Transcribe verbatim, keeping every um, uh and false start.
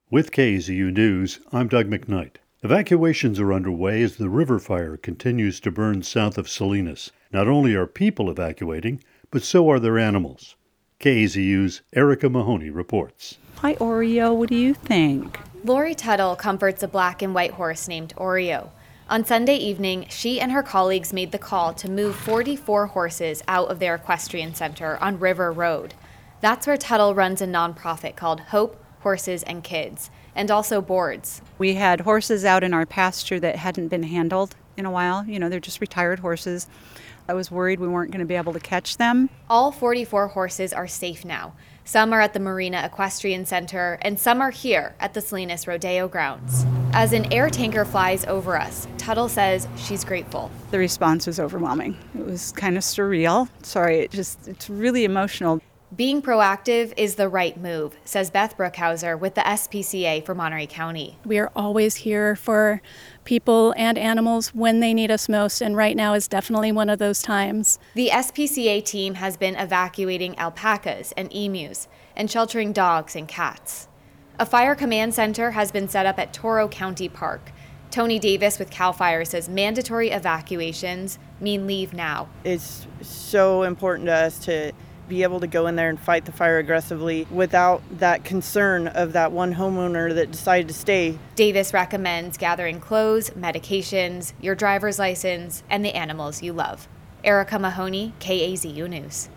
With K A Z U News, I'm Doug McKnight. Evacuations are underway as the river fire continues to burn south of Salinas. Not only are people evacuating, but so are their animals. K A Z U's Erica Mahoney reports. Hi, Oreo. What do you think? Lori Tuttle comforts a black and white horse named Oreo. On Sunday evening, she and her colleagues made the call to move forty-four horses out of their equestrian center on River Road. That's where Tuttle runs a nonprofit called Hope, Horses and Kids, and also boards. We had horses out in our pasture that hadn't been handled in a while. You know, they're just retired horses. I was worried we weren't going to be able to catch them. All forty-four horses are safe now. Some are at the Marina Equestrian Center, and some are here at the Salinas Rodeo grounds. As an air tanker flies over us, Tuttle says she's grateful. The response was overwhelming. It was kind of surreal. Sorry, it just, it's really emotional. Being proactive is the right move, says Beth Brookhauser with the S P C A for Monterey County. We are always here for people and animals when they need us most, and right now is definitely one of those times. The S P C A team has been evacuating alpacas and emus and sheltering dogs and cats. A fire command center has been set up at Toro County Park. Tony Davis with CAL FIRE says mandatory evacuations mean leave now. It's so important to us to be able to go in there and fight the fire aggressively without that concern of that one homeowner that decided to stay. Davis recommends gathering clothes, medications, your driver's license, and the animals you love. Erica Mahoney, K A Z U News.